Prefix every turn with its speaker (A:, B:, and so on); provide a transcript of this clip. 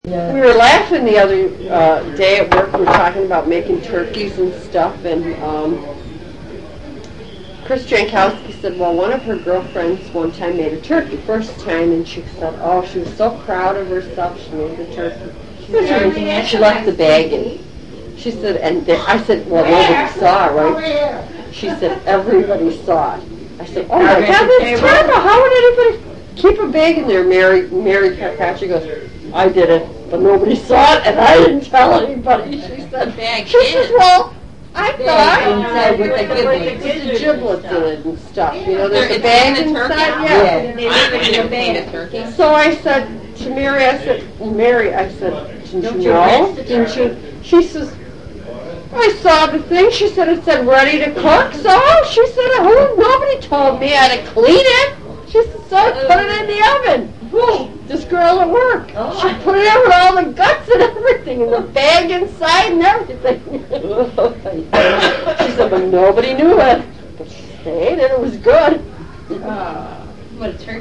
A: We were laughing the other day at work. We were talking about making turkeys and stuff, and Chris Jankowski said, well, one of her girlfriends one time made a turkey, first time, and she said, oh, she was so proud of herself, she made the turkey. She left the bag in. She said, and I said, well, nobody saw it, right? She said, everybody saw it. I said, oh my God, that's terrible. How would anybody keep a bag in there? Mary Carpaccio goes, I did it, but nobody saw it, and I didn't tell anybody. She said, well, I thought inside with the giblets in it and stuff. You know, there's a bag inside. Yeah. So I said to Mary, I said, didn't you know? Didn't you? She says, I saw the thing. She said it said ready to cook. So she said, nobody told me I had to clean it. She said, so I put it in the oven. This girl at work. She put it in with all the guts and everything, and the bag inside and everything. She said, but nobody knew it. But she stayed, and it was good.
B: What a turkey.